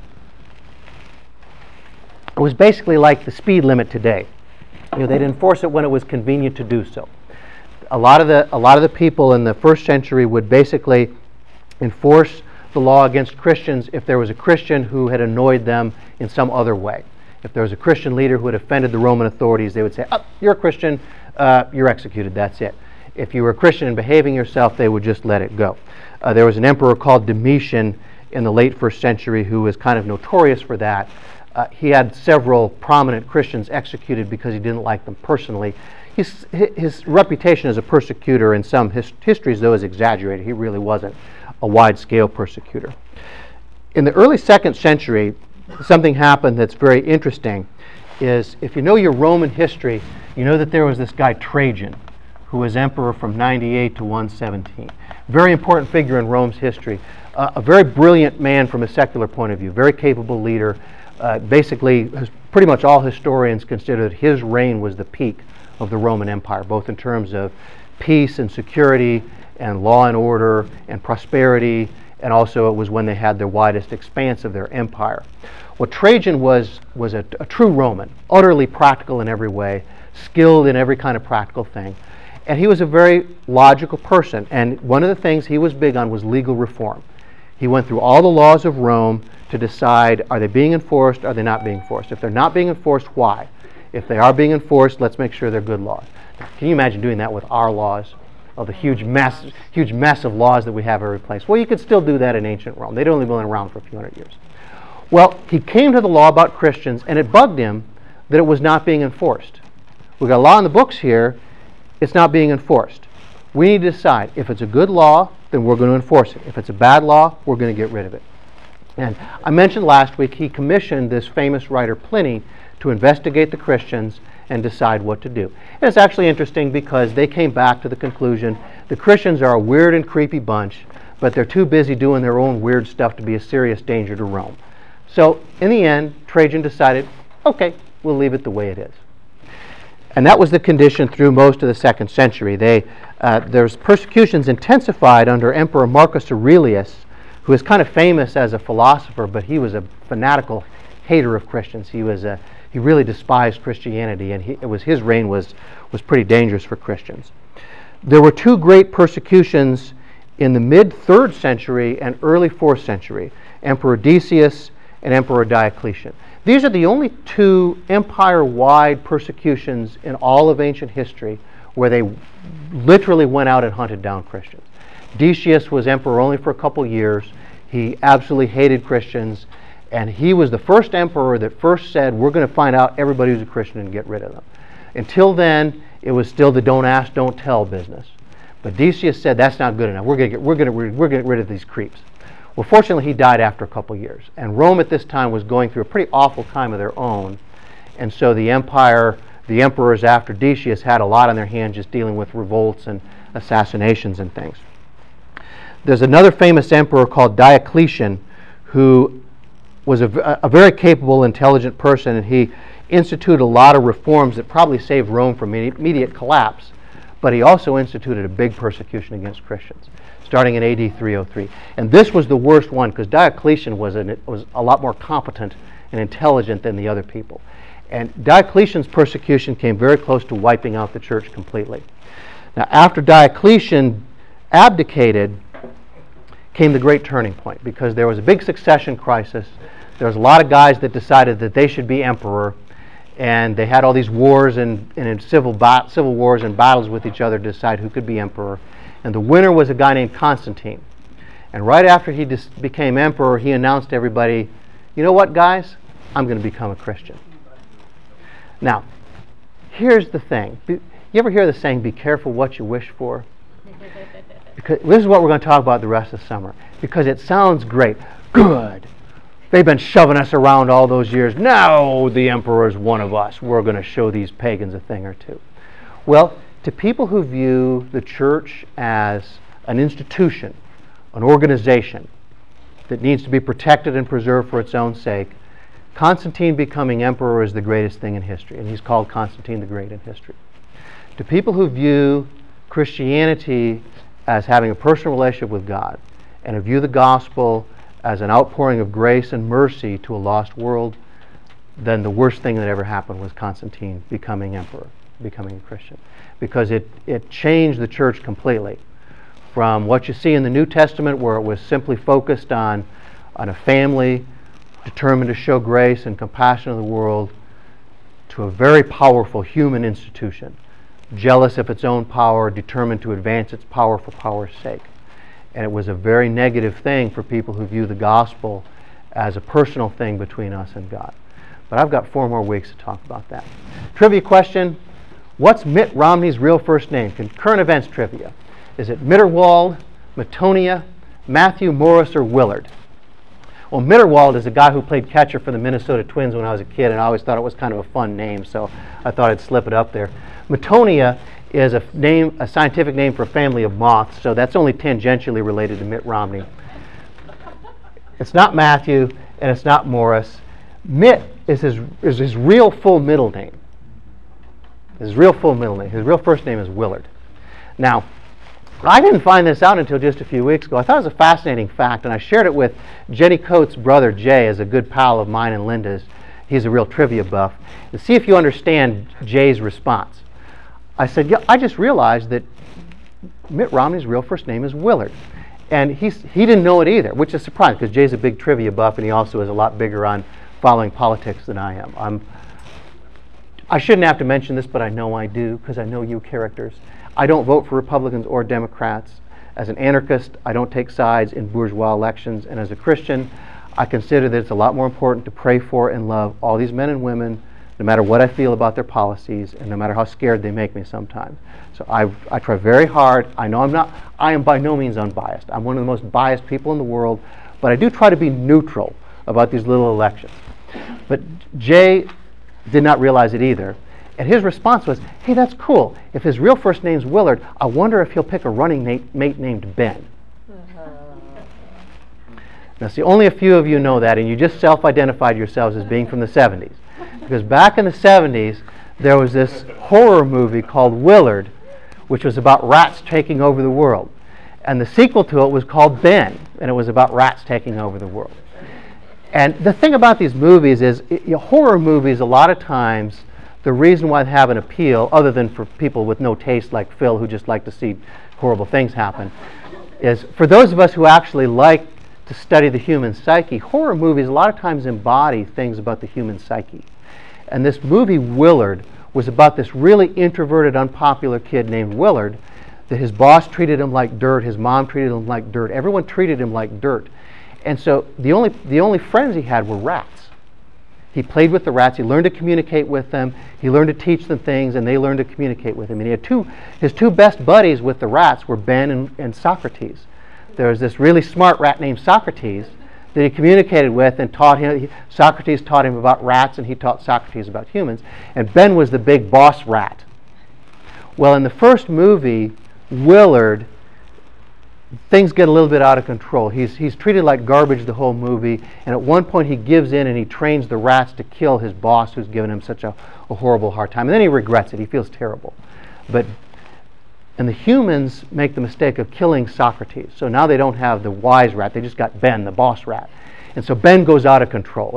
It was basically like the speed limit today. They'd enforce it when it was convenient to do so. A lot of the people in the 1st century would basically enforce the law against Christians if there was a Christian who had annoyed them in some other way. If there was a Christian leader who had offended the Roman authorities, they would say, you're a Christian, you're executed, that's it. If you were a Christian and behaving yourself, they would just let it go. There was an emperor called Domitian in the late 1st century who was kind of notorious for that. He had several prominent Christians executed because he didn't like them personally. His reputation as a persecutor in some histories, though, is exaggerated. He really wasn't a wide-scale persecutor. In the early 2nd century, something happened that's very interesting. Is if you know your Roman history, you know that there was this guy Trajan, who was emperor from 98 to 117. Very important figure in Rome's history. A very brilliant man from a secular point of view. Very capable leader. Basically, pretty much all historians consider that his reign was the peak of the Roman Empire, both in terms of peace and security and law and order and prosperity, and also it was when they had the widest expanse of their empire. Well, Trajan was a true Roman, utterly practical in every way, skilled in every kind of practical thing. And he was a very logical person. And one of the things he was big on was legal reform. He went through all the laws of Rome to decide, are they being enforced, are they not being enforced? If they're not being enforced, why? If they are being enforced, let's make sure they're good laws. Can you imagine doing that with our laws? Of the huge mess of laws that we have every place. Well, you could still do that in ancient Rome. They'd only been around for a few hundred years. Well, he came to the law about Christians, and it bugged him that it was not being enforced. We've got a law in the books here, it's not being enforced. We need to decide, if it's a good law, then we're going to enforce it. If it's a bad law, we're going to get rid of it. And I mentioned last week he commissioned this famous writer Pliny to investigate the Christians and decide what to do. And it's actually interesting because they came back to the conclusion the Christians are a weird and creepy bunch, but they're too busy doing their own weird stuff to be a serious danger to Rome. So in the end, Trajan decided, okay, we'll leave it the way it is. And that was the condition through most of the 2nd century. There's persecutions intensified under Emperor Marcus Aurelius, who is kind of famous as a philosopher, but he was a fanatical hater of Christians. He really despised Christianity, and his reign was pretty dangerous for Christians. There were 2 great persecutions in the mid-3rd century and early 4th century, Emperor Decius and Emperor Diocletian. These are the only 2 empire-wide persecutions in all of ancient history where they literally went out and hunted down Christians. Decius was emperor only for a couple years. He absolutely hated Christians, and he was the first emperor that first said, we're going to find out everybody who's a Christian and get rid of them. Until then, it was still the don't ask, don't tell business. But Decius said, that's not good enough. We're going to get rid of these creeps. Well, fortunately, he died after a couple years. And Rome at this time was going through a pretty awful time of their own. And so the emperors after Decius had a lot on their hands just dealing with revolts and assassinations and things. There's another famous emperor called Diocletian who was a very capable, intelligent person, and he instituted a lot of reforms that probably saved Rome from immediate collapse. But he also instituted a big persecution against Christians, starting in AD 303. And this was the worst one because Diocletian was a lot more competent and intelligent than the other people. And Diocletian's persecution came very close to wiping out the church completely. Now, after Diocletian abdicated, came the great turning point because there was a big succession crisis. There was a lot of guys that decided that they should be emperor, and they had all these wars and civil wars and battles with each other to decide who could be emperor. And the winner was a guy named Constantine. And right after he became emperor, he announced to everybody, you know what, guys? I'm going to become a Christian. Now, here's the thing. You ever hear the saying, be careful what you wish for? Because this is what we're going to talk about the rest of the summer. Because it sounds great. Good. They've been shoving us around all those years. Now the emperor is one of us. We're going to show these pagans a thing or two. Well, to people who view the church as an institution, an organization that needs to be protected and preserved for its own sake, Constantine becoming emperor is the greatest thing in history, and he's called Constantine the Great in history. To people who view Christianity as having a personal relationship with God, and who view the gospel as an outpouring of grace and mercy to a lost world, then the worst thing that ever happened was Constantine becoming emperor, becoming a Christian. Because it changed the church completely. From what you see in the New Testament, where it was simply focused on a family determined to show grace and compassion to the world, to a very powerful human institution, jealous of its own power, determined to advance its power for power's sake. And it was a very negative thing for people who view the gospel as a personal thing between us and God. But I've got 4 more weeks to talk about that. Trivia question: what's Mitt Romney's real first name? Current events trivia. Is it Mitterwald, Matonia, Matthew, Morris, or Willard? Well, Mitterwald is a guy who played catcher for the Minnesota Twins when I was a kid, and I always thought it was kind of a fun name, so I thought I'd slip it up there. Matonia is a scientific name for a family of moths, so that's only tangentially related to Mitt Romney. It's not Matthew, and it's not Morris. Mitt is his real full middle name. His real full middle name. His real first name is Willard. Now, I didn't find this out until just a few weeks ago. I thought it was a fascinating fact, and I shared it with Jenny Coates' brother Jay, as a good pal of mine and Linda's. He's a real trivia buff. And see if you understand Jay's response. I said, yeah, I just realized that Mitt Romney's real first name is Willard. And he didn't know it either, which is surprising because Jay's a big trivia buff and he also is a lot bigger on following politics than I am. I shouldn't have to mention this, but I know I do because I know you characters. I don't vote for Republicans or Democrats. As an anarchist, I don't take sides in bourgeois elections. And as a Christian, I consider that it's a lot more important to pray for and love all these men and women, no matter what I feel about their policies and no matter how scared they make me sometimes. So I try very hard. I know I am by no means unbiased. I'm one of the most biased people in the world, but I do try to be neutral about these little elections. But Jay did not realize it either. And his response was, hey, that's cool. If his real first name's Willard, I wonder if he'll pick a running mate named Ben. Now, see, only a few of you know that, and you just self-identified yourselves as being from the 70s. Because back in the 70s, there was this horror movie called Willard, which was about rats taking over the world. And the sequel to it was called Ben, and it was about rats taking over the world. And the thing about these movies is, horror movies, a lot of times, the reason why they have an appeal, other than for people with no taste like Phil who just like to see horrible things happen, is for those of us who actually like to study the human psyche, horror movies a lot of times embody things about the human psyche. And this movie, Willard, was about this really introverted, unpopular kid named Willard, that his boss treated him like dirt, his mom treated him like dirt, everyone treated him like dirt. And so the only friends he had were rats. He played with the rats, he learned to communicate with them, he learned to teach them things, and they learned to communicate with him. And he had his two best buddies with the rats were Ben and Socrates. There was this really smart rat named Socrates that he communicated with and taught him. Socrates taught him about rats, and he taught Socrates about humans. And Ben was the big boss rat. Well, in the first movie, Willard, things get a little bit out of control. He's treated like garbage the whole movie, and at one point he gives in and he trains the rats to kill his boss who's given him such a horrible hard time. And then he regrets it. He feels terrible. And the humans make the mistake of killing Socrates. So now they don't have the wise rat. They just got Ben, the boss rat. And so Ben goes out of control,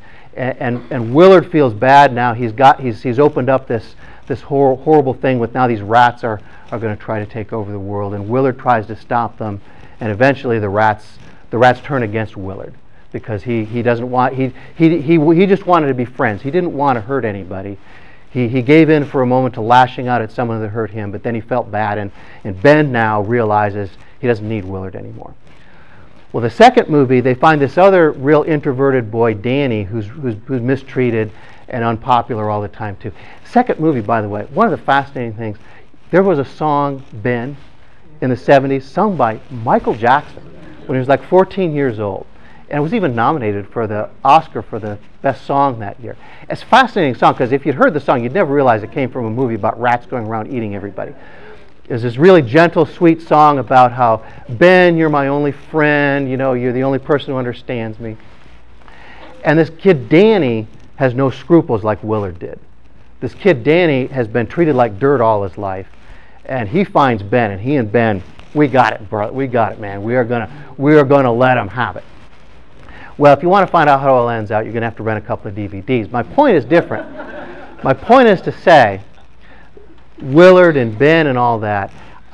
and Willard feels bad now. He's opened up this horrible thing with now these rats are going to try to take over the world, and Willard tries to stop them, and eventually the rats turn against Willard because he doesn't want he just wanted to be friends. He didn't want to hurt anybody. He gave in for a moment to lashing out at someone that hurt him, but then he felt bad, and Ben now realizes he doesn't need Willard anymore. Well, the second movie, they find this other real introverted boy, Danny, who's mistreated and unpopular all the time too. Second movie, by the way, one of the fascinating things, there was a song, Ben, in the 70s, sung by Michael Jackson when he was like 14 years old. And it was even nominated for the Oscar for the best song that year. It's a fascinating song because if you'd heard the song, you'd never realize it came from a movie about rats going around eating everybody. It was this really gentle, sweet song about how, Ben, you're my only friend, you're the only person who understands me. And this kid, Danny, has no scruples like Willard did. This kid, Danny, has been treated like dirt all his life. And he finds Ben, and he and Ben, we got it, bro. We got it, man. We are gonna let him have it. Well, if you want to find out how it all ends out, you're going to have to rent a couple of DVDs. My point is different. My point is to say, Willard and Ben and all that,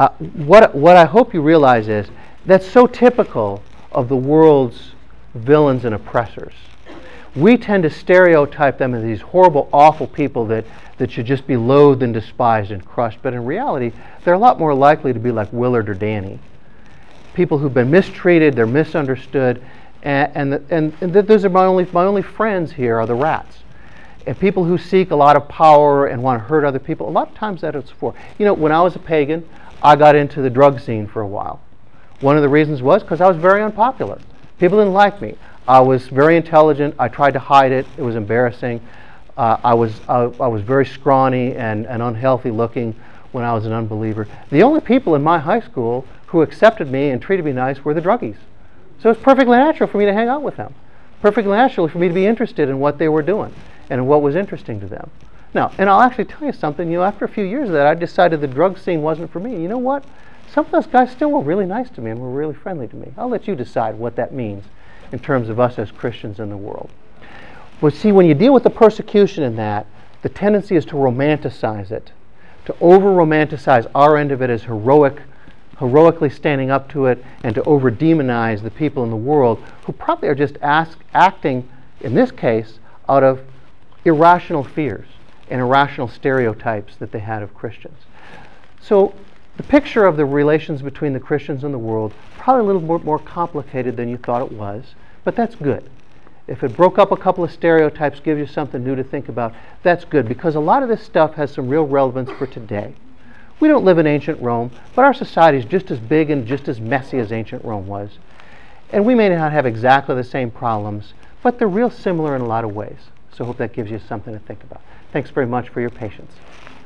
what I hope you realize is that's so typical of the world's villains and oppressors. We tend to stereotype them as these horrible, awful people that should just be loathed and despised and crushed. But in reality, they're a lot more likely to be like Willard or Danny. People who've been mistreated, they're misunderstood, and those are my only friends here are the rats. And people who seek a lot of power and want to hurt other people, a lot of times that it's for. When I was a pagan, I got into the drug scene for a while. One of the reasons was because I was very unpopular. People didn't like me. I was very intelligent. I tried to hide it. It was embarrassing. I was very scrawny and unhealthy looking when I was an unbeliever. The only people in my high school who accepted me and treated me nice were the druggies. So it's perfectly natural for me to hang out with them. perfectly natural for me to be interested in what they were doing and what was interesting to them. Now, and I'll actually tell you something, after a few years of that, I decided the drug scene wasn't for me. You know what? Some of those guys still were really nice to me and were really friendly to me. I'll let you decide what that means in terms of us as Christians in the world. Well, see, when you deal with the persecution in that, the tendency is to romanticize it, to over-romanticize our end of it as heroically standing up to it, and to over-demonize the people in the world who probably are just acting, in this case, out of irrational fears and irrational stereotypes that they had of Christians. So the picture of the relations between the Christians and the world, probably a little more complicated than you thought it was, but that's good. If it broke up a couple of stereotypes, gives you something new to think about, that's good, because a lot of this stuff has some real relevance for today. We don't live in ancient Rome, but our society is just as big and just as messy as ancient Rome was. And we may not have exactly the same problems, but they're real similar in a lot of ways. So I hope that gives you something to think about. Thanks very much for your patience.